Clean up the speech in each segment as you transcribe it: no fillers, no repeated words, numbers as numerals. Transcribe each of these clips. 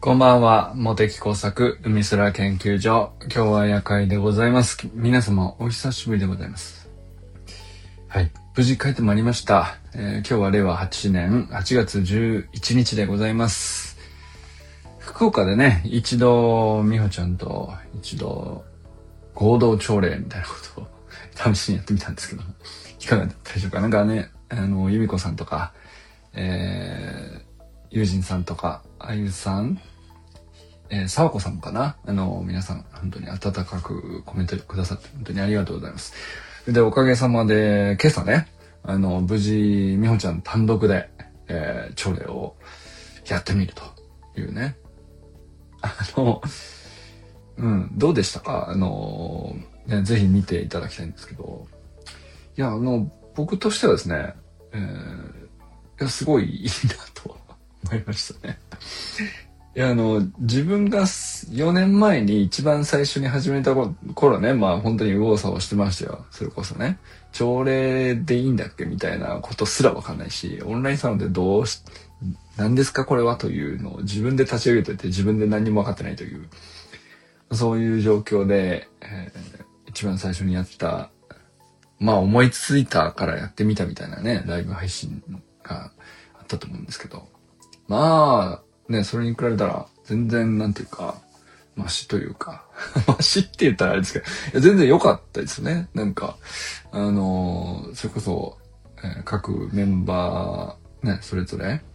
こんばんは。茂木工作海空研究所。今日は夜会でございます。皆様お久しぶりでございます。はい。無事帰ってまいりました。今日は令和8年8月11日でございます。福岡でね、一度美穂ちゃんと一度合同朝礼みたいなことを試しにやってみたんですけども、いかがだったでしょうか。なんかね、由美子さんとか、友人さんとか、あゆさん、沢子さんもかな、皆さん本当に温かくコメントくださって本当にありがとうございます。で、おかげさまで今朝ね、無事美穂ちゃん単独で、朝礼をやってみるというね。どうでしたか？ね、ぜひ見ていただきたいんですけど、いや、僕としてはですね、いや、すごいいいなと思いましたね。いや、自分が4年前に一番最初に始めた頃ね、まあ本当に右往左往してましたよ。それこそね、朝礼でいいんだっけみたいなことすらわかんないし、オンラインサロンで何ですかこれはというのを自分で立ち上げてて自分で何にも分かってないという、そういう状況で、一番最初にやった、まあ思いついたからやってみたみたいなね、ライブ配信があったと思うんですけど、まあ、ね、それに比べたら全然なんていうかマシというかマシって言ったらあれですけど、いや全然良かったですね。なんかそれこそ、各メンバーねそれぞれ、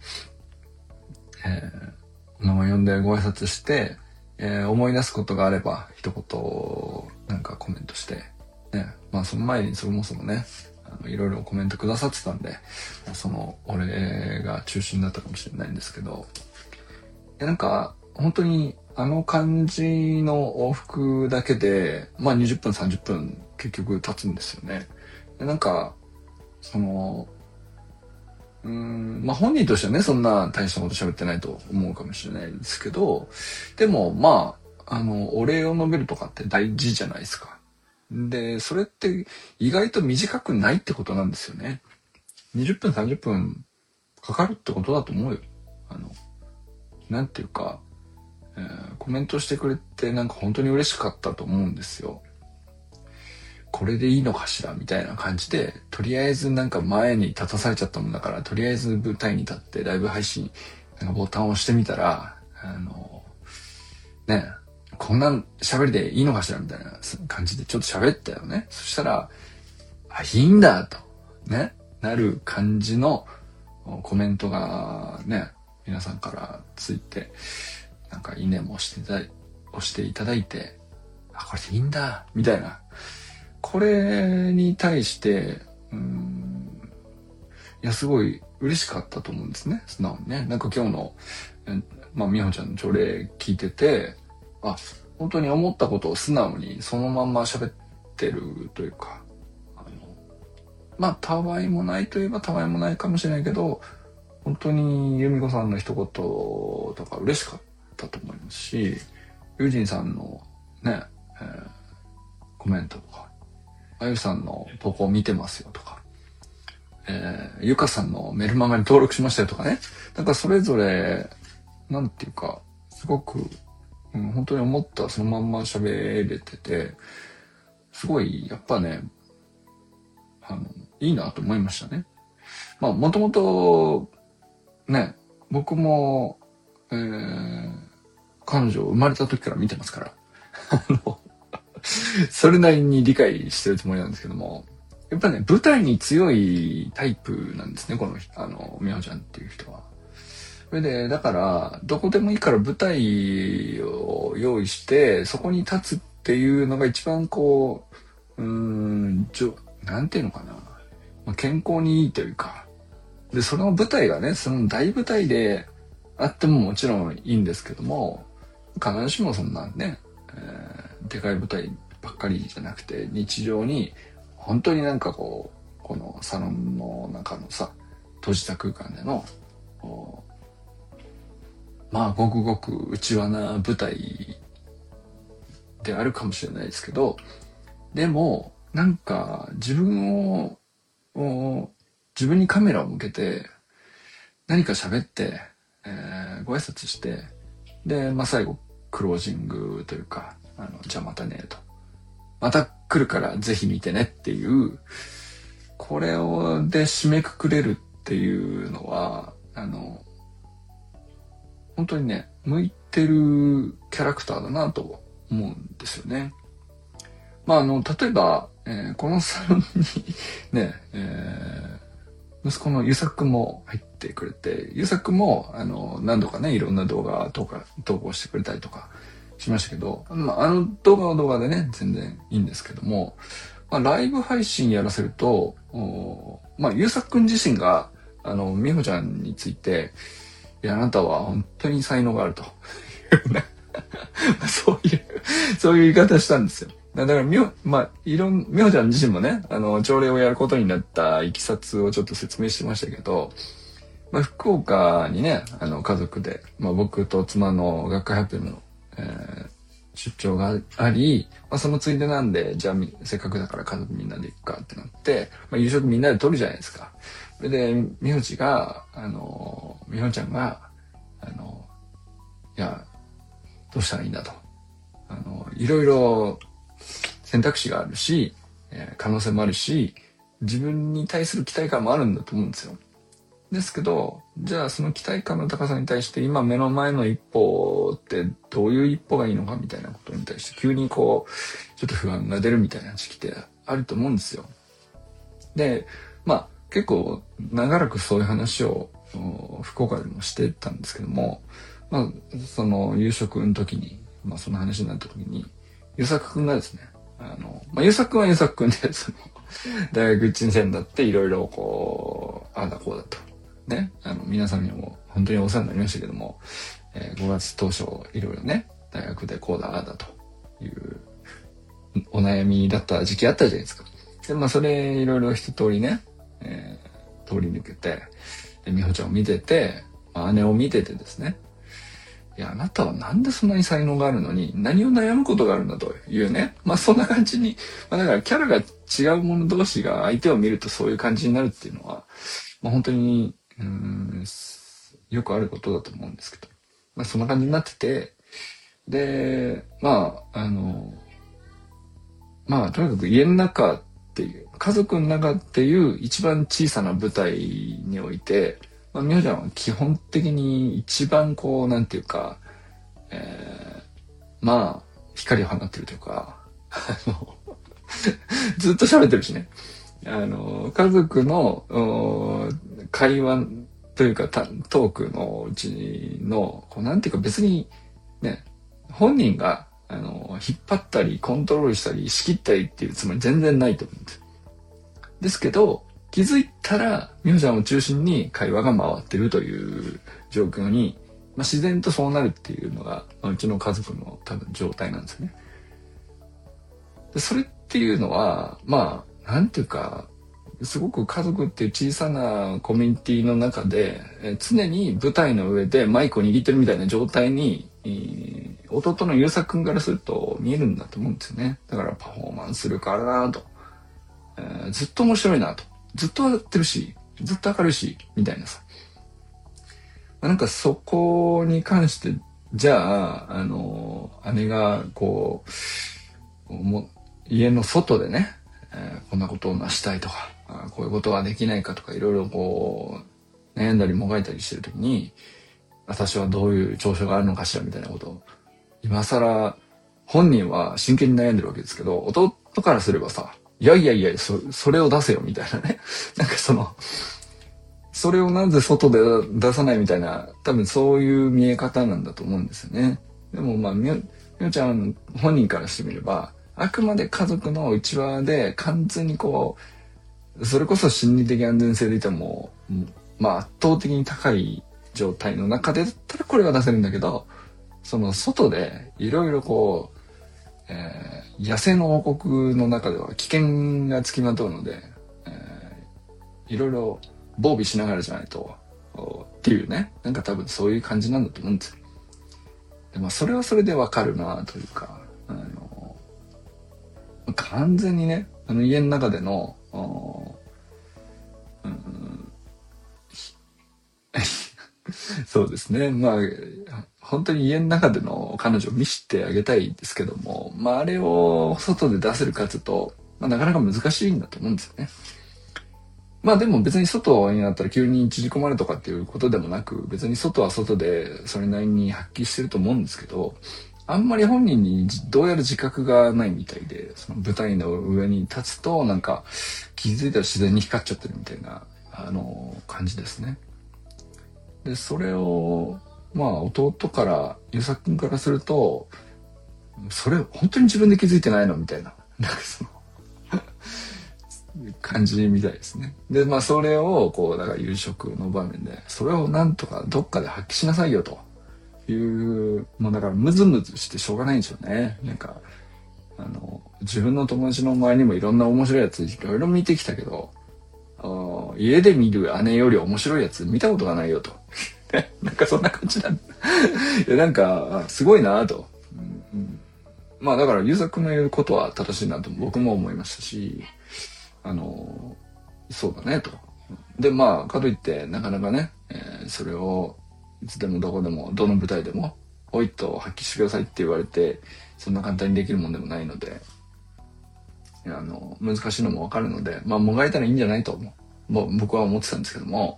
お名前呼んでご挨拶して、思い出すことがあれば一言なんかコメントしてね、まあその前にそもそもねいろいろコメントくださってたんで、そのお礼が中心だったかもしれないんですけど、なんか本当にあの感じの往復だけでまあ20分30分結局経つんですよね。でなんかそのまあ本人としてはねそんな大したこと喋ってないと思うかもしれないですけど、でもまあお礼を述べるとかって大事じゃないですか。でそれって意外と短くないってことなんですよね。20分30分かかるってことだと思うよ。なんていうか、コメントしてくれてなんか本当に嬉しかったと思うんですよ。これでいいのかしらみたいな感じで、とりあえずなんか前に立たされちゃったもんだから、とりあえず舞台に立ってライブ配信、なんかボタンを押してみたら、ね、こんな喋りでいいのかしらみたいな感じでちょっと喋ったよね。そしたら、あ、いいんだと、ね、なる感じのコメントがね、皆さんからついて、なんかいいねも押していただいて、あ、これでいいんだ、みたいな。これに対して、いや、すごい嬉しかったと思うんですね、素直にね。なんか今日の、まあ、みほちゃんの朝礼聞いてて、あ、本当に思ったことを素直にそのまんま喋ってるというか、まあ、たわいもないといえばたわいもないかもしれないけど、本当に由美子さんの一言とか嬉しかったと思いますし、友人さんのね、コメントとか、あゆさんの投稿見てますよとか、ゆかさんのメルマガに登録しましたよとかね。なんかそれぞれ、なんていうか、すごく、本当に思ったそのまんま喋れてて、すごい、やっぱね、いいなと思いましたね。まあ、もともと、ね、僕も、彼女生まれた時から見てますから、それなりに理解してるつもりなんですけども、やっぱね、舞台に強いタイプなんですね、この、みほちゃんっていう人は。それで、だから、どこでもいいから舞台を用意して、そこに立つっていうのが一番こう、なんていうのかな。まあ、健康にいいというか。で、その舞台がね、その大舞台であってももちろんいいんですけども、必ずしもそんなね、でかい舞台ばっかりじゃなくて、日常に、本当になんかこう、このサロンの中のさ、閉じた空間での、まあ、ごくごく内輪な舞台であるかもしれないですけど、でも、なんか自分にカメラを向けて、何か喋って、ご挨拶して、 で、まあ最後、クロージングというか、じゃあまたね、と。また来るからぜひ見てねっていう、これをで締めくくれるっていうのは、本当にね、向いてるキャラクターだなと思うんですよね。まあ、例えば、このサロンにね、息子のゆさくんも入ってくれて、ゆさくんも、何度かね、いろんな動画とか投稿してくれたりとかしましたけど、まあ、動画は動画でね、全然いいんですけども、まあ、ライブ配信やらせると、まあ、ゆさくん自身が、みほちゃんについて、いや、あなたは本当に才能があると。そういう言い方したんですよ。だからみほちゃん自身もね、朝礼をやることになったいきさつをちょっと説明してましたけど、まあ、福岡にね、家族で、まあ、僕と妻の学会発表の、出張があり、まあ、そのついでなんで、じゃあせっかくだから家族みんなで行くかってなって、まあ、夕食みんなで取るじゃないですか。それで、みほちゃんが、いや、どうしたらいいんだと。いろいろ選択肢があるし、可能性もあるし、自分に対する期待感もあるんだと思うんですよ。ですけど、じゃあその期待感の高さに対して今目の前の一歩ってどういう一歩がいいのかみたいなことに対して急にこう、ちょっと不安が出るみたいな時期ってあると思うんですよ。で、まあ結構長らくそういう話を福岡でもしてたんですけども、まあその夕食の時に、まあその話になった時に、ゆさくんがですね、まあゆさくんはゆさくんで、大学1年生になっていろいろこう、ああだこうだと。ね、皆さんにも本当にお世話になりましたけども、5月当初いろいろね、大学でこうだああだというお悩みだった時期あったじゃないですか。で、まあそれいろいろ一通りね、通り抜けて、で、美穂ちゃんを見てて、まあ、姉を見ててですね、いや、あなたはなんでそんなに才能があるのに何を悩むことがあるんだというね。まあそんな感じに、まあだからキャラが違う者同士が相手を見るとそういう感じになるっていうのは、まあ本当に、よくあることだと思うんですけど。まあそんな感じになってて、で、まあとにかく家の中っていう、家族の中っていう一番小さな舞台において、まあ、みほちゃんは基本的に一番こう、なんていうか、まあ、光を放ってるというか、ずっと喋ってるしね。家族の会話というかトークのうちの、こうなんていうか別にね、本人が引っ張ったりコントロールしたり仕切ったりっていうつもり全然ないと思うんです。ですけど、気づいたら、みほちゃんを中心に会話が回ってるという状況に、まあ、自然とそうなるっていうのが、まあ、うちの家族の多分状態なんですよね。でそれっていうのは、まあ、なんていうか、すごく家族っていう小さなコミュニティの中で、常に舞台の上でマイクを握ってるみたいな状態に、弟のゆうさくんからすると見えるんだと思うんですよね。だからパフォーマンス力あるなと、ずっと面白いなと。ずっと笑ってるし、ずっと明るいし、みたいなさ。なんかそこに関して、じゃあ、姉がこう、家の外でね、こんなことを成したいとか、こういうことはできないかとか、いろいろこう、悩んだりもがいたりしてるときに、私はどういう長所があるのかしらみたいなことを、今更、本人は真剣に悩んでるわけですけど、弟からすればさ、いやいやいや、それを出せよみたいなね。なんかそれをなぜ外で出さないみたいな、多分そういう見え方なんだと思うんですよね。でもまあ、みおちゃん本人からしてみれば、あくまで家族の内輪で完全にこう、それこそ心理的安全性でいても、まあ圧倒的に高い状態の中でだったらこれは出せるんだけど、その外でいろいろこう、野生の王国の中では危険がつきまとうので、いろいろ防備しながらじゃないとっていうね、なんか多分そういう感じなんだと思うんですよ。でまあそれはそれでわかるなというか、完全にね、家の中での、そうですね。まあ、 本当に家の中での彼女を見せてあげたいですけども、まああれを外で出せるかというと、まあなかなか難しいんだと思うんですよね。まあでも別に外になったら急に縮こまるとかっていうことでもなく、別に外は外でそれなりに発揮してると思うんですけど、あんまり本人にどうやら自覚がないみたいで、その舞台の上に立つとなんか気づいたら自然に光っちゃってるみたいな、感じですね。で、それを、まあ弟から、ゆうさくんからすると、それ本当に自分で気づいてないのみたいな。なんかその感じみたいですね。で、まあそれを、こう、だから夕食の場面で、それをなんとかどっかで発揮しなさいよという、もうだからムズムズしてしょうがないんですよね。なんか、自分の友達の周りにもいろんな面白いやついろいろ見てきたけど、家で見る姉より面白いやつ見たことがないよと。なんかそんな感じなんだ。いやなんか、すごいなと。まあだから優作の言うことは正しいなと僕も思いましたし、そうだねと。でまあかといってなかなかね、それをいつでもどこでもどの舞台でもおいと発揮してくださいって言われてそんな簡単にできるもんでもないので、難しいのもわかるので、まあもがいたらいいんじゃないともう僕は思ってたんですけども、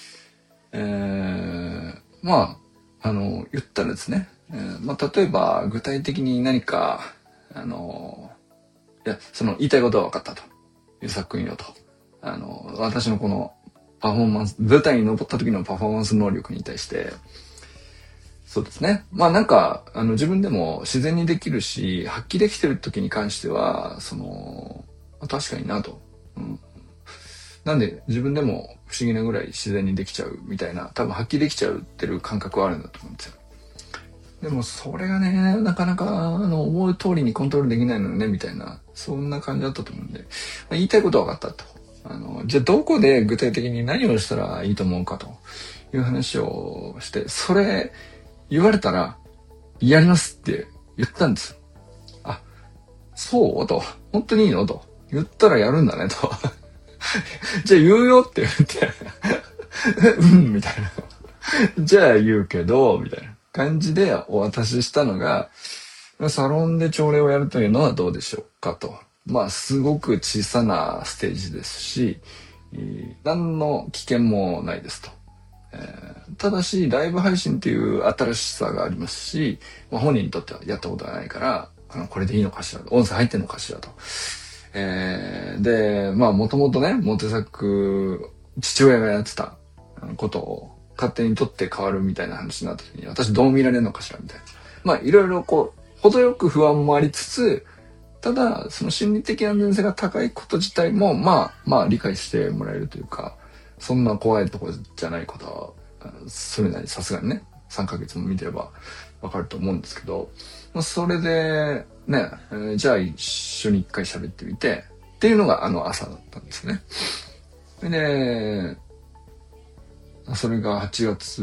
まあ言ったらですね、まあ例えば具体的に何かいやその言いたいことは分かったと。ゆうさくんよと。私のこのパフォーマンス、舞台に登った時のパフォーマンス能力に対して、そうですね。まあなんか、自分でも自然にできるし、発揮できてる時に関しては、確かになと。なんで自分でも不思議なぐらい自然にできちゃうみたいな、多分発揮できちゃうってる感覚はあるんだと思うんですよ。でもそれがね、なかなか思う通りにコントロールできないのね、みたいな、そんな感じだったと思うんで、まあ、言いたいことは分かったと。じゃあどこで具体的に何をしたらいいと思うかという話をして、それ言われたら、やりますって言ったんですよ。あ、そうと。本当にいいのと。言ったらやるんだねと。じゃあ言うよって言って、うん、みたいな。じゃあ言うけど、みたいな。感じでお渡ししたのが、サロンで朝礼をやるというのはどうでしょうかと。まあ、すごく小さなステージですし、何の危険もないですと。ただし、ライブ配信っていう新しさがありますし、まあ、本人にとってはやったことがないから、これでいいのかしらと。音声入ってんのかしらと。で、まあ、もともとね、モテ作、父親がやってたことを、勝手に取って変わるみたいな話になった時に、私どう見られるのかしらみたいな。まあ、いろいろこう、程よく不安もありつつ、ただ、その心理的安全性が高いこと自体も、まあ理解してもらえるというか、そんな怖いところじゃないことは、それなりさすがにね、3ヶ月も見てればわかると思うんですけど、まあ、それで、ね、じゃあ一緒に一回喋ってみて、っていうのが朝だったんですね。で、それが8月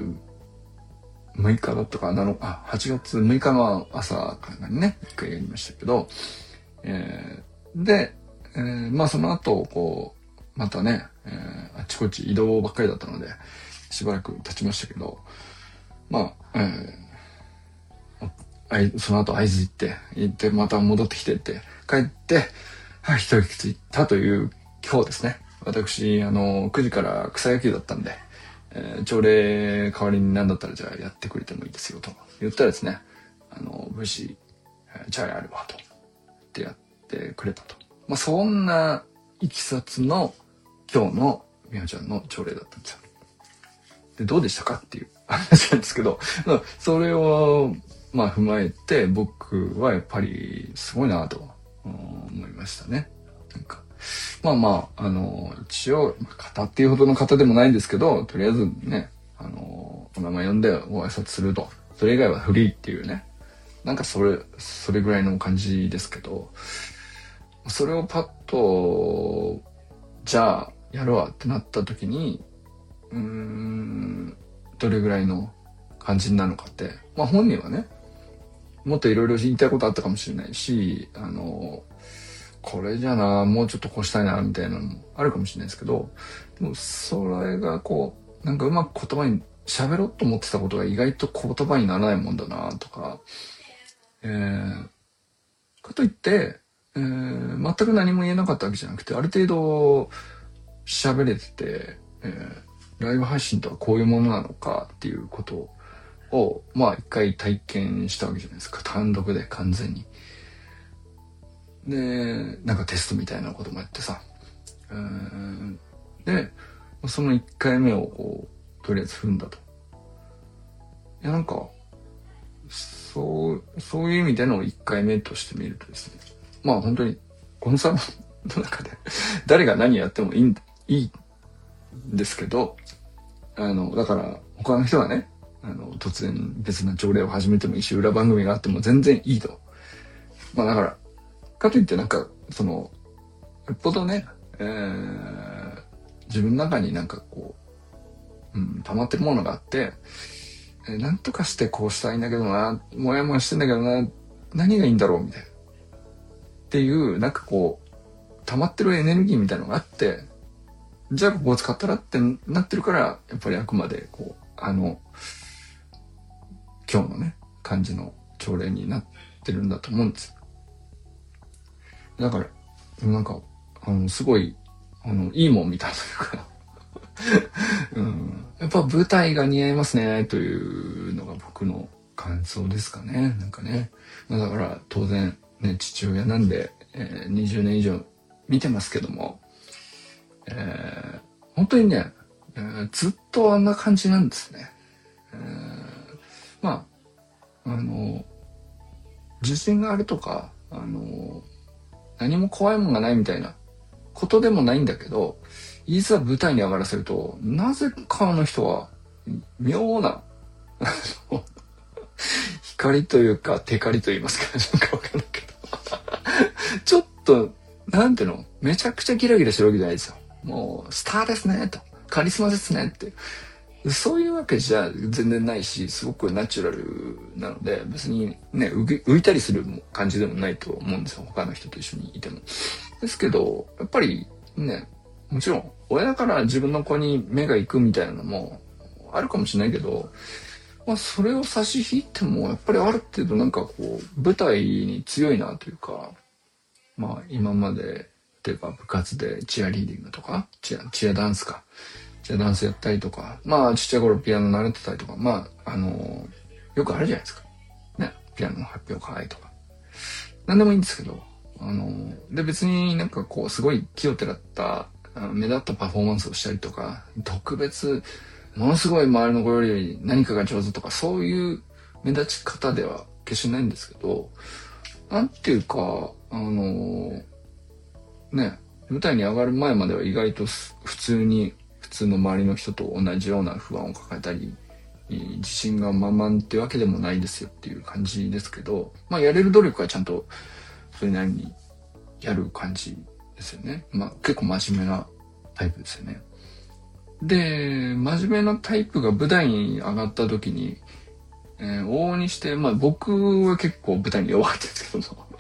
6日だったかな、8月6日の朝からね、一回やりましたけど、で、まあその後、こう、またね、あっちこっち移動ばっかりだったので、しばらく経ちましたけど、まあ、その後会津行って、また戻ってきてって、帰って、はい、一息ついたという今日ですね。私、9時から草野球だったんで、朝礼代わりに何だったらじゃあやってくれてもいいですよと言ったらですね、武士、じゃあやるわと。ってやってくれたと。まあそんないきさつの今日のみほちゃんの朝礼だったんですよ。で、どうでしたかっていう話なんですけど、それをまあ踏まえて僕はやっぱりすごいなと思いましたね。なんかまあ一応型っていうほどの型でもないんですけど、とりあえずねお名前呼んでご挨拶すると、それ以外はフリーっていうね、なんかそれぐらいの感じですけど、それをパッとじゃあやるわってなった時にどれぐらいの感じになるのかって、まあ本人はねもっといろいろ言いたいことあったかもしれないし、これじゃなもうちょっとこうしたいなみたいなのもあるかもしれないですけど、でもそれがこうなんかうまく言葉に喋ろうと思ってたことが意外と言葉にならないもんだなとか、かといって、全く何も言えなかったわけじゃなくて、ある程度喋れてて、ライブ配信とはこういうものなのかっていうことを、まあ一回体験したわけじゃないですか。単独で完全に。で、なんかテストみたいなこともやってさ。で、その1回目をこう、とりあえず踏んだと。いや、なんか、そういう意味での1回目として見るとですね。まあ本当に、このサロンの中で誰が何やってもいいんですけど、だから他の人がね、突然別な朝礼を始めてもいいし、裏番組があっても全然いいと。まあだから、かといってなんか、よっぽどね、自分の中になんかこう、溜まってるものがあって、なんとかしてこうしたいんだけどな、もやもやしてんだけどな、何がいいんだろうみたいな。っていう、なんかこう、溜まってるエネルギーみたいなのがあって、じゃあここを使ったらってなってるから、やっぱりあくまでこう、今日のね、感じの朝礼になってるんだと思うんですよ。だから、なんか、すごい、いいもん見たというか、やっぱ舞台が似合いますね、というのが僕の感想ですかね。なんかね。だから当然、ね、父親なんで、20年以上見てますけども、本当にね、ずっとあんな感じなんですね。まあ、自信があるとか、何も怖いもんがないみたいなことでもないんだけど、いざ舞台に上がらせると、なぜかあの人は、妙な、光というか、テカリと言いますか、なんかわかんないけど。ちょっと、なんていうの、めちゃくちゃギラギラしてるわけじゃないですよ。もう、スターですね、と。カリスマですね、って。そういうわけじゃ全然ないし、すごくナチュラルなので、別にね、浮いたりする感じでもないと思うんですよ。他の人と一緒にいても。ですけど、やっぱりね、もちろん、親だから自分の子に目が行くみたいなのもあるかもしれないけど、まあそれを差し引いても、やっぱりある程度なんかこう、舞台に強いなというか、まあ今まで、例えば部活でチアリーディングとか、チアダンスか。チアダンスやったりとか、まあちっちゃい頃ピアノ習ってたりとか、まあよくあるじゃないですか。ね、ピアノの発表会とか。なんでもいいんですけど、で別になんかこうすごい気をてらった目立ったパフォーマンスをしたりとか、特別ものすごい周りの子より何かが上手とか、そういう目立ち方では決してないんですけど、なんていうかね、舞台に上がる前までは意外と普通の周りの人と同じような不安を抱えたり、自信が満々ってわけでもないですよっていう感じですけど、まあやれる努力はちゃんとそれなりにやる感じですよね。まあ結構真面目なタイプですよね。で、真面目なタイプが舞台に上がった時に、往々にして、まあ僕は結構舞台に弱かったんですけども、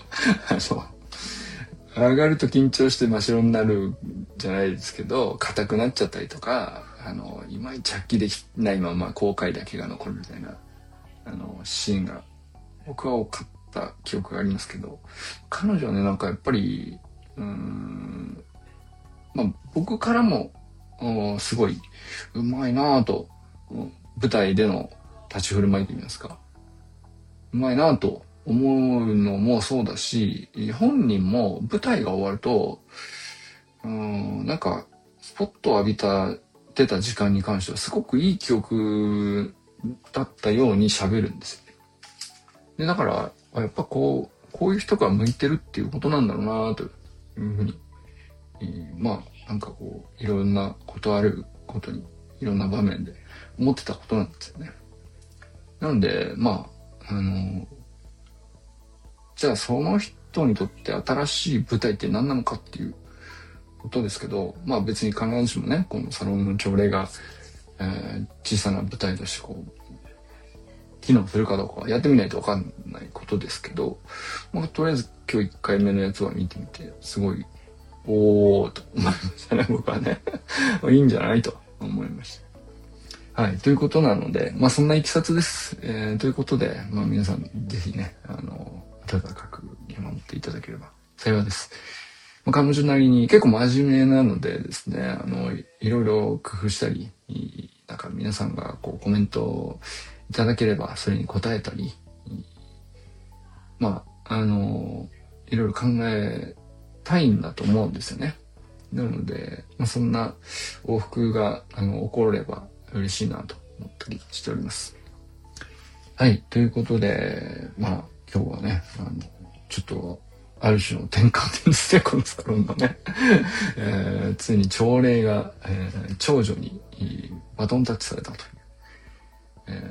上がると緊張して真っ白になるじゃないですけど、硬くなっちゃったりとか、いまいち発揮できないまま後悔だけが残るみたいな、シーンが僕は多かった記憶がありますけど、彼女はね、なんかやっぱり、まあ僕からも、すごい、うまいなぁと、舞台での立ち振る舞いといいますか、うまいなぁと、思うのもそうだし、本人も舞台が終わると、なんか、スポットを浴びてた時間に関してはすごくいい記憶だったように喋るんですよね。で、だから、やっぱこういう人が向いてるっていうことなんだろうなというふうに、まあ、なんかこう、いろんなことあることに、いろんな場面で思ってたことなんですよね。なので、まあ、じゃあその人にとって新しい舞台って何なのかっていうことですけど、まあ別に必ずしもね、このサロンの朝礼が、小さな舞台としてこう、機能するかどうかはやってみないと分かんないことですけど、まあとりあえず今日1回目のやつは見てみて、すごい、おーと思いましたね、僕はね。いいんじゃないと思いました。 はい。ということなので、そんないきさつです。ということで、皆さんぜひね、温かく見守っていただければ幸いです。彼女なりに結構真面目なのでですね、いろいろ工夫したり、なんか皆さんがこうコメントをいただければそれに答えたり、いろいろ考えたいんだと思うんですよね。なので、そんな往復が起これば嬉しいなと思ったりしております。はい、ということで、今日はね、ちょっとある種の転換点ですね、このサロンのね。ついに朝礼が、長女にバトンタッチされたという。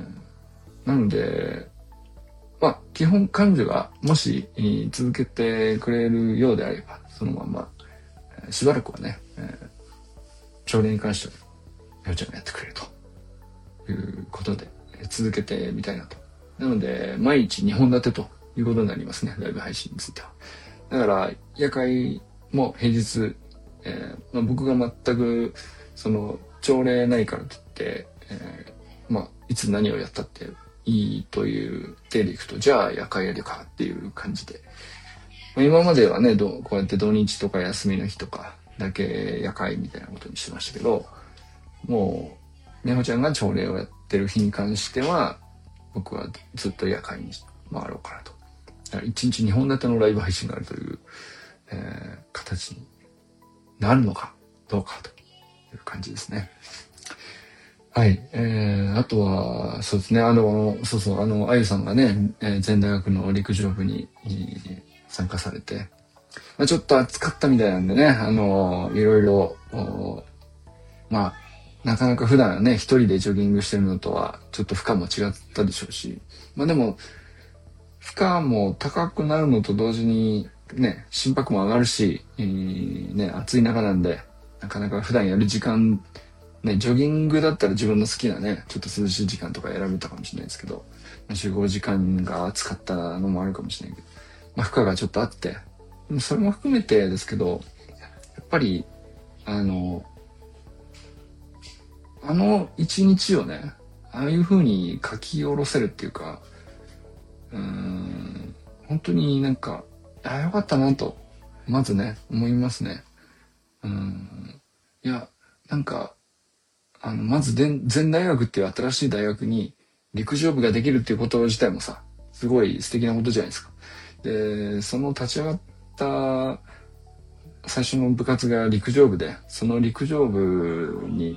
なので、基本彼女がもし続けてくれるようであれば、そのまま、しばらくはね、朝礼に関しては、ようちゃんがやってくれるということで、続けてみたいなと。なので、毎日2本立てということになりますね、ライブ配信については。だから、夜会も平日、僕が全く、朝礼ないからといって、いつ何をやったっていいという手でいくと、じゃあ夜会やるかっていう感じで。今まではね、こうやって土日とか休みの日とかだけ夜会みたいなことにしてましたけど、もう、みほちゃんが朝礼をやってる日に関しては、僕はずっと夜会に回ろうかなと。1日2本立てのライブ配信があるという、形になるのかどうかという感じですね。はい。あとは、そうですね。あゆさんがね、全大学の陸上部に、参加されて、ちょっと暑かったみたいなんでね、いろいろ、なかなか普段ね、一人でジョギングしてるのとは、ちょっと負荷も違ったでしょうし、でも、負荷も高くなるのと同時に、ね、心拍も上がるし、ね、暑い中なんで、なかなか普段やる時間、ね、ジョギングだったら自分の好きなね、ちょっと涼しい時間とか選べたかもしれないですけど、集合時間が暑かったのもあるかもしれないけど、負荷がちょっとあって、でもそれも含めてですけど、やっぱり、一日をね、ああいう風に書き下ろせるっていうか、本当になんか、よかったなと、まずね、思いますね。いや、なんか、まず全大学っていう新しい大学に陸上部ができるっていうこと自体もさ、すごい素敵なことじゃないですか。で、その立ち上がった最初の部活が陸上部で、その陸上部に、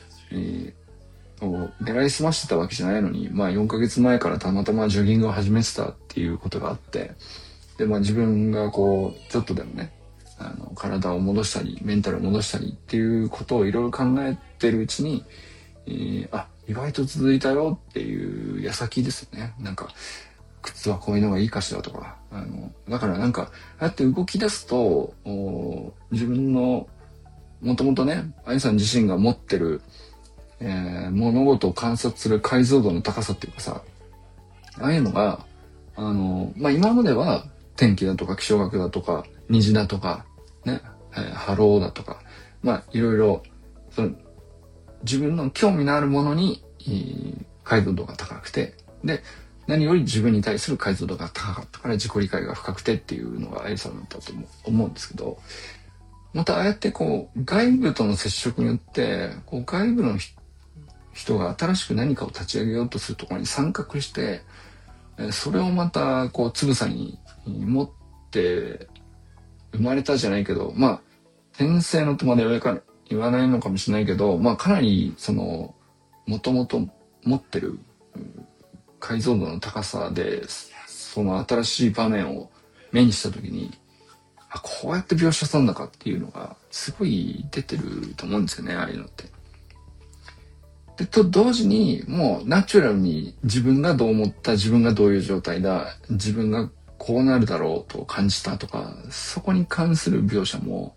狙い澄ましてたわけじゃないのに、4ヶ月前からたまたまジョギングを始めてたっていうことがあって、で、自分がこう、ちょっとでもね、体を戻したり、メンタルを戻したりっていうことをいろいろ考えてるうちに、意外と続いたよっていう矢先ですよね。なんか、靴はこういうのがいいかしらとか。だからなんか、ああやって動き出すと、自分の、もともとね、あゆさん自身が持ってる、物事を観察する解像度の高さっていうかさ、ああいうのが、今までは天気だとか気象学だとか虹だとかね、波浪だとか、いろいろ自分の興味のあるものに解像度が高くて、で何より自分に対する解像度が高かったから自己理解が深くてっていうのがあゆさんだったと思うんですけど、またああやってこう外部との接触によってこう外部の人が新しく何かを立ち上げようとするところに参画して、それをまたこうつぶさに持って生まれたじゃないけど、天性のとまで言わないのかもしれないけど、かなりもともと持ってる解像度の高さでその新しい場面を目にした時に、こうやって描写するんだかっていうのがすごい出てると思うんですよね、ああいうのって。でと同時にもうナチュラルに自分がどう思った、自分がどういう状態だ、自分がこうなるだろうと感じたとか、そこに関する描写も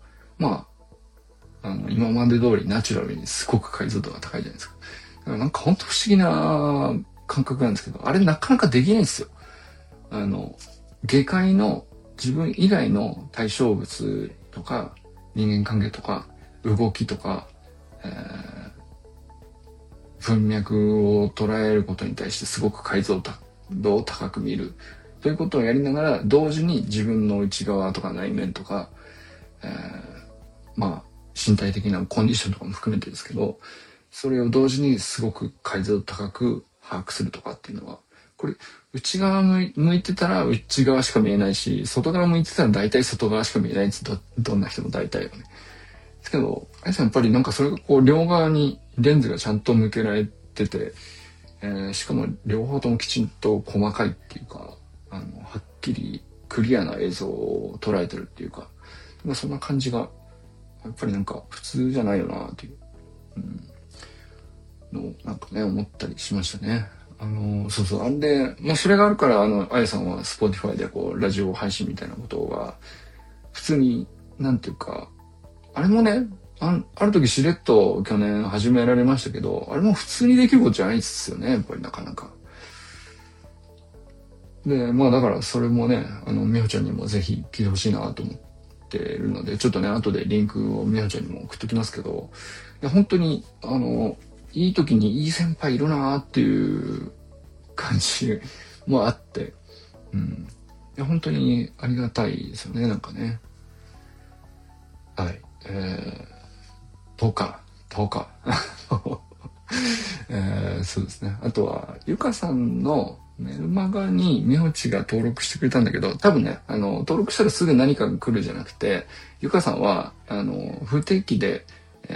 今まで通りナチュラルにすごく解像度が高いじゃないですか。だからなんか本当不思議な感覚なんですけど、あれなかなかできないんですよ。下界の自分以外の対象物とか人間関係とか動きとか、 文脈を捉えることに対してすごく解像度を高く見るということをやりながら、同時に自分の内側とか内面とか、まあ身体的なコンディションとかも含めてですけど、それを同時にすごく解像度高く把握するとかっていうのは、これ内側向いてたら内側しか見えないし、外側向いてたら大体外側しか見えないんです。どんな人も大体はね。ですけど、あれさんやっぱりなんかそれがこう両側にレンズがちゃんと向けられてて、しかも両方ともきちんと細かいっていうか、はっきりクリアな映像を捉えてるっていうか、そんな感じがやっぱりなんか普通じゃないよなっていう、のをなんかね思ったりしましたね。そうそう、あんで、まあそれがあるからあやさんは Spotify でこうラジオ配信みたいなことが普通になんていうか、あれもね、ある時しれっと去年始められましたけど、あれも普通にできることじゃないですよね、やっぱりなかなか。で、まあだからそれもね、みほちゃんにもぜひ聞いてほしいなと思ってるので、ちょっとね、後でリンクをみほちゃんにも送っときますけど、いや本当に、いい時にいい先輩いるなっていう感じもあって、いや本当にありがたいですよね、なんかね。はい。10日。そうですね。あとは、ゆかさんのメルマガにみほちが登録してくれたんだけど、多分ね、登録したらすぐ何かが来るじゃなくて、ゆかさんは、不定期で、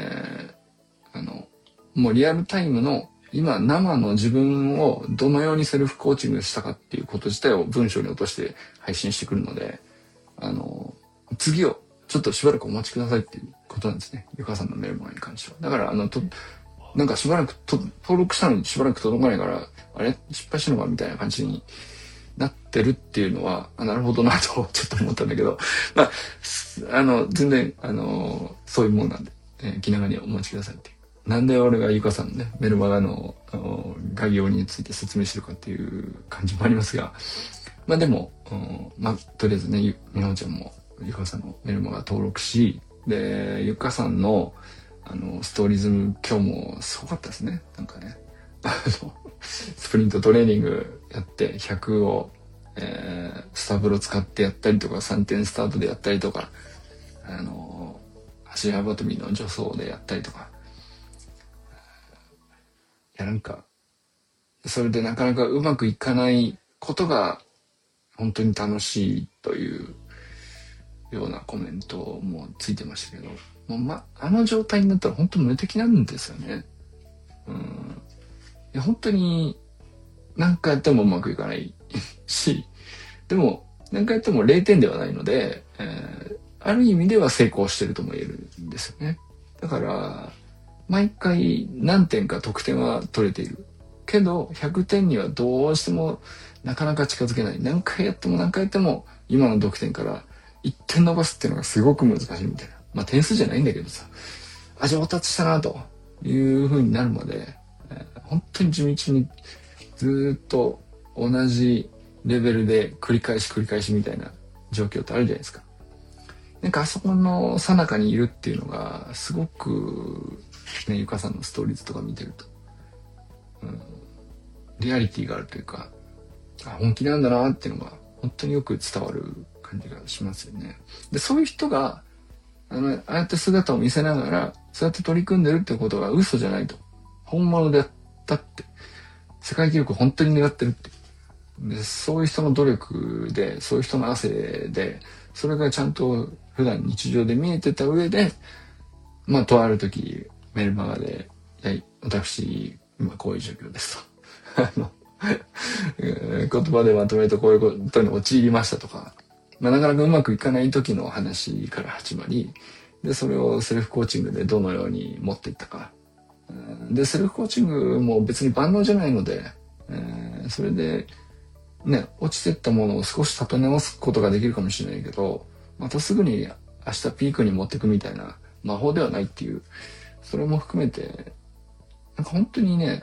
もうリアルタイムの今生の自分をどのようにセルフコーチングしたかっていうこと自体を文章に落として配信してくるので、次をちょっとしばらくお待ちくださいっていうことなんですね。ゆかさんのメルマガに関しては。だからなんかしばらく登録したのにしばらく届かないから、あれ失敗したのかみたいな感じになってるっていうのは、なるほどなとちょっと思ったんだけど、まあ、全然、そういうもんなんで、気長にお待ちくださいっていう。なんで俺がゆかさんのね、メルマガの、概要について説明してるかっていう感じもありますが、まあでも、まあ、とりあえずね、みなおちゃんもゆかさんのメルマガ登録し、で、ゆかさんの、ストーリズム今日もすごかったですね。なんかね。スプリントトレーニングやって100を、スタブロ使ってやったりとか、3点スタートでやったりとか、走り幅跳びの助走でやったりとか。いや、なんか、それでなかなかうまくいかないことが本当に楽しいというようなコメントもついてましたけど、もうあの状態になったら本当無敵なんですよね。いや本当に何回やってもうまくいかないし、でも何回やっても0点ではないので、ある意味では成功してるとも言えるんですよね。だから毎回何点か得点は取れているけど100点にはどうしてもなかなか近づけない。何回やっても今の得点から1点伸ばすっていうのがすごく難しいみたいな。まあ点数じゃないんだけどさ、上達したなという風になるまで、本当に地道にずっと同じレベルで繰り返しみたいな状況ってあるじゃないですか。なんかあそこの最中にいるっていうのがすごくね、ゆかさんのストーリーズとか見てると、リアリティがあるというか、本気なんだなっていうのが本当によく伝わる感じがしますよね。で、そういう人がああやって姿を見せながらそうやって取り組んでるってことが嘘じゃないと、本物でやったって、世界記録本当に狙ってるって、でそういう人の努力で、そういう人の汗で、それがちゃんと普段日常で見えてた上で、まあとある時メルマガで「私今こういう状況です」と言葉でまとめるとこういうことに陥りましたとか、まあ、なかなかうまくいかない時の話から始まり、でそれをセルフコーチングでどのように持っていったか、でセルフコーチングも別に万能じゃないので、それでね落ちてったものを少し立て直すことができるかもしれないけど、またすぐに明日ピークに持っていくみたいな魔法ではないっていう、それも含めてなんか本当にね、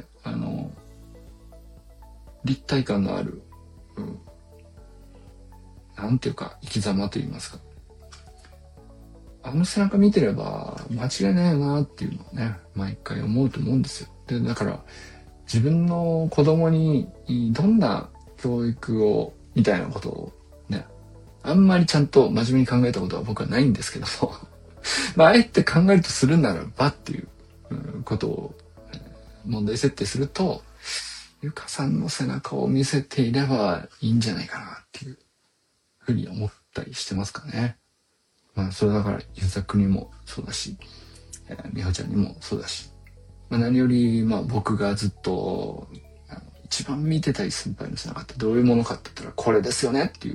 立体感のある、なんていうか生き様と言いますか、 あの背中見てれば間違いないよなっていうのをね、毎回思うと思うんですよ。で、だから自分の子供にどんな教育をみたいなことをね、あんまりちゃんと真面目に考えたことは僕はないんですけどもまあ、あえて考えるとするならばっていうことを問題設定すると、ゆかさんの背中を見せていればいいんじゃないかなっていうふうに思ったりしてますかね。まあ、それだからゆざくにもそうだし、みほちゃんにもそうだし、まあ、何よりまあ僕がずっと一番見てたい先輩の背中ってどういうものかって言ったらこれですよねっていう、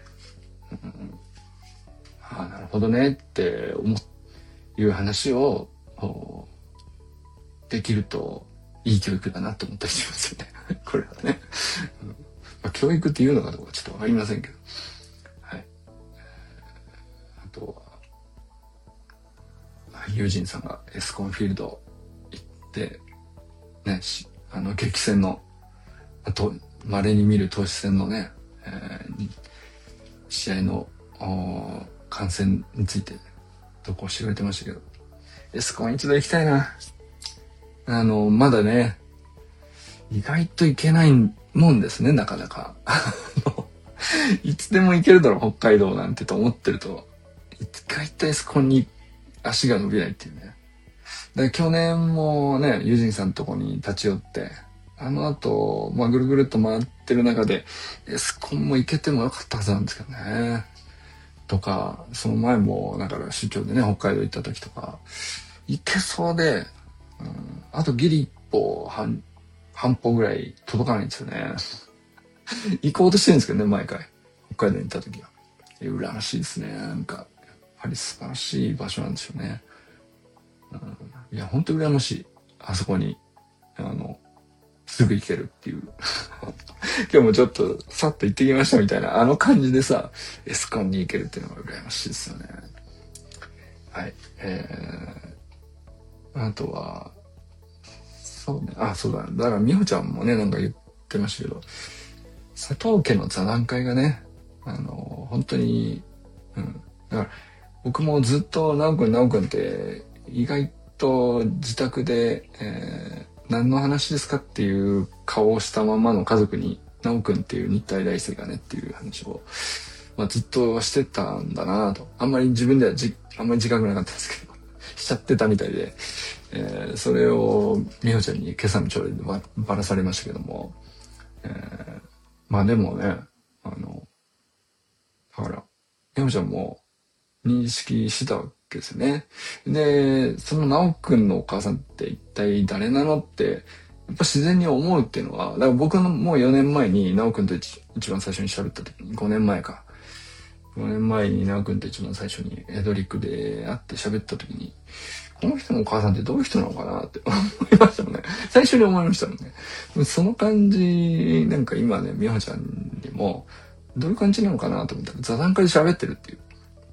ああなるほどねっていう話をできるといい教育だなって思ったりしますよねこれはね、まあ、教育っていうのかどうかちょっとわかりませんけど、はい、あとは、まあ、ユージンさんがエスコンフィールド行ってね、激戦の稀に見る投手戦のね、試合の観戦について投稿してくれてましたけど、エスコン一度行きたいな。まだね、意外と行けないもんですね、なかなか。いつでも行けるだろ、北海道なんてと思ってると、意外とエスコンに足が伸びないっていうね。で去年もね、ユージンさんのとこに立ち寄って、あの後、まあ、ぐるぐるっと回ってる中で、エスコンも行けてもよかったはずなんですけどね。とか、その前も、だから出張でね、北海道行った時とか、行けそうで、あとギリ一歩半歩ぐらい届かないんですよね。行こうとしてるんですけどね、毎回。北海道に行った時は。羨ましいですね。なんか、やっぱり素晴らしい場所なんでしょうね。いや、本当羨ましい。あそこに、すぐ行けるっていう。今日もちょっとさっと行ってきましたみたいな、あの感じでさ、エスコンに行けるっていうのが羨ましいですよね。はい。あとは、そうね。あ、そうだ。だから美穂ちゃんもね、なんか言ってましたけど、佐藤家の座談会がね、本当に、だから僕もずっと直くんって意外と自宅で、何の話ですかっていう顔をしたままの家族に、直くんっていう日体大生がねっていう話を、まあ、ずっとしてたんだなと。あんまり自分ではあんまり自覚なかったんですけど、しちゃってたみたいで、それを美穂ちゃんに今朝の朝礼でばらされましたけども、まあでもね、だから、美穂ちゃんも認識してたわけですよね。で、その直くんのお母さんって一体誰なのって、やっぱ自然に思うっていうのは、だから僕のもう4年前に直くんと一番最初に喋った時に、5年前か。5年前に直くんと一番最初にエドリックで会って喋った時に、この人のお母さんってどういう人なのかなって思いましたもんね。最初に思いましたもんね。その感じ、なんか今ね、美穂ちゃんにも、どういう感じなのかなと思ったら、座談会で喋ってるっていう。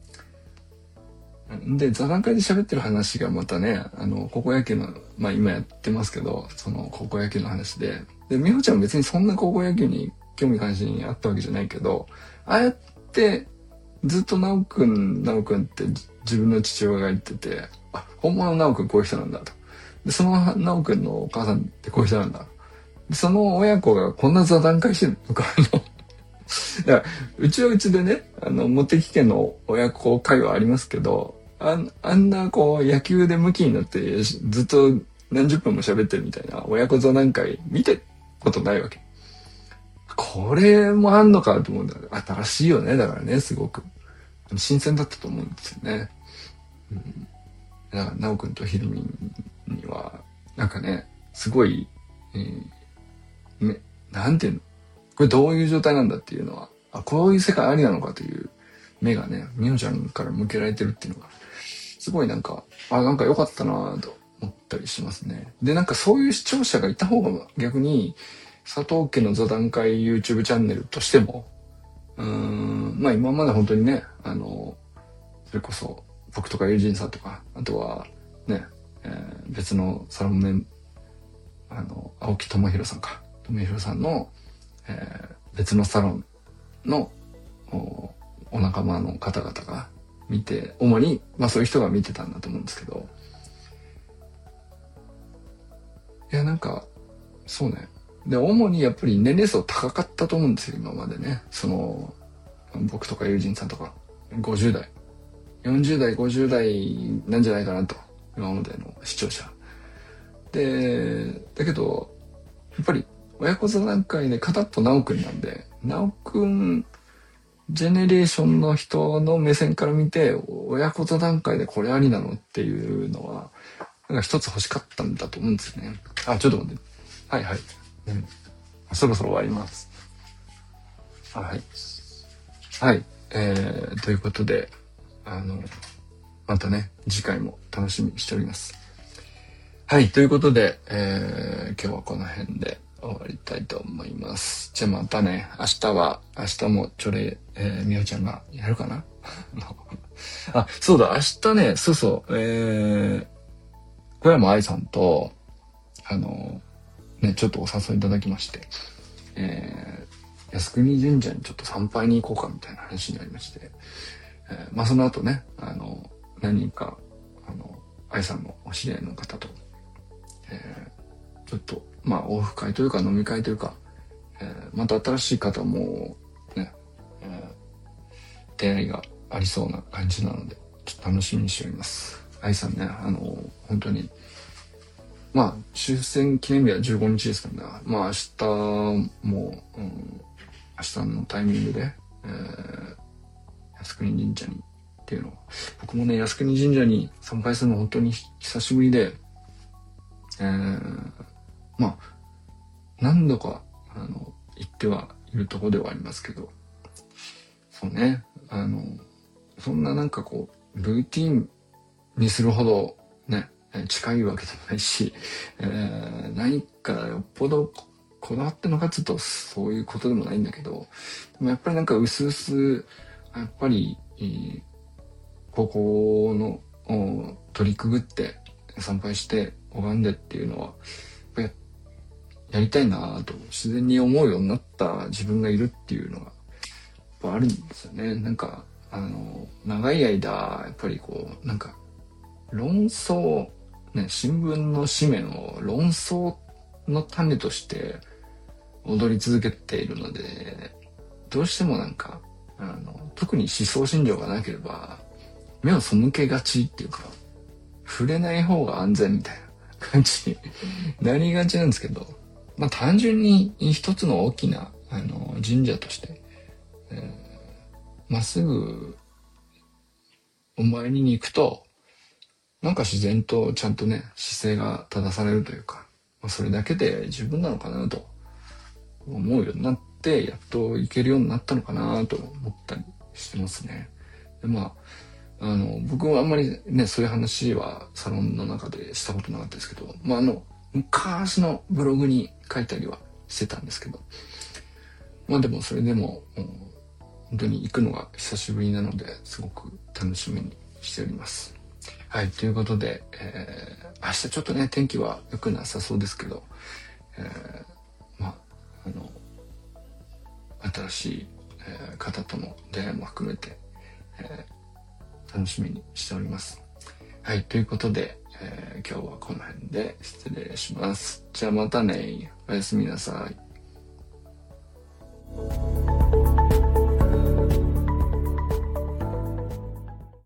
で、座談会で喋ってる話がまたね、高校野球の、まあ今やってますけど、その高校野球の話で、で、美穂ちゃん別にそんな高校野球に興味関心あったわけじゃないけど、ああやって、ずっと直くんって自分の父親が言ってて、あ、本物の直くんこういう人なんだと。で、その直くんのお母さんってこういう人なんだ。でその親子がこんな座談会してるのか、だからうちはうちでね、茂木家の親子会話ありますけど、あんなこう野球でムキになってずっと何十分も喋ってるみたいな親子座談会見てことないわけ。これもあんのかと思うんだけど、新しいよね。だからね、すごく。新鮮だったと思うんですよね。だから、直くんとひろみんには、なんかね、すごい、なんていうのこれどういう状態なんだっていうのは、あ、こういう世界ありなのかという目がね、みほちゃんから向けられてるっていうのが、すごいなんか、あ、なんか良かったなぁと思ったりしますね。で、なんかそういう視聴者がいた方が逆に、佐藤家の座談会 YouTube チャンネルとしても、まあ今まで本当にね、それこそ僕とか友人さんとか、あとはね、別のサロンメン、青木智弘さんか、智弘さんの、別のサロンのお仲間の方々が見て、主に、そういう人が見てたんだと思うんですけど、いや、なんか、そうね。で、主にやっぱり年齢層高かったと思うんですよ、今までね。僕とか友人さんとか、50代、40代、50代なんじゃないかなと、今までの視聴者。で、だけど、やっぱり親子座談会で片っぽ直くんなんで、直くんジェネレーションの人の目線から見て、親子座談会でこれありなのっていうのは、なんか一つ欲しかったんだと思うんですよね。あ、ちょっと待って。はいはい。うん、そろそろ終わります。はい。はい。ということで、またね、次回も楽しみにしております。はい。ということで、今日はこの辺で終わりたいと思います。じゃあまたね、明日もみおちゃんがやるかなあ、そうだ、明日ね、そうそう、小山愛さんと、ちょっとお誘いいただきまして、靖国神社にちょっと参拝に行こうかみたいな話になりまして、その後ね、何人か、愛さんのお知り合いの方と、ちょっと、オフ会というか飲み会というか、また新しい方もね、出会いがありそうな感じなので、ちょっと楽しみにしております。愛さんね、本当に、終戦記念日は15日ですからね、明日も、明日のタイミングで、靖国神社にっていうのを、僕もね、靖国神社に参拝するの本当に久しぶりで、何度か、行ってはいるところではありますけど、そうね、そんななんかこう、ルーティンにするほどね、近いわけでもないし、何かよっぽどこだわってるのかっていうとそういうことでもないんだけど、でもやっぱりなんか薄々、やっぱり、ここの取りくぐって参拝して拝んでっていうのは、やりたいなと自然に思うようになった自分がいるっていうのがやっぱあるんですよね。なんか長い間やっぱりこうなんか論争ね、新聞の紙面を論争の種として踊り続けているので、どうしてもなんか特に思想信条がなければ目を背けがちっていうか、触れない方が安全みたいな感じになりがちなんですけど、単純に一つの大きな神社として、まっすぐお参りに行くと、なんか自然とちゃんとね、姿勢が正されるというか、それだけで十分なのかなと思うようになって、やっと行けるようになったのかなと思ったりしてますね。で僕はあんまりね、そういう話はサロンの中でしたことなかったですけど、昔のブログに書いたりはしてたんですけど、でもそれでも、本当に行くのが久しぶりなので、すごく楽しみにしております。はい、ということで、明日ちょっとね、天気は良くなさそうですけど、新しい、方との出会いも含めて、楽しみにしております。はい、ということで、今日はこの辺で失礼します。じゃあまたね。おやすみなさい。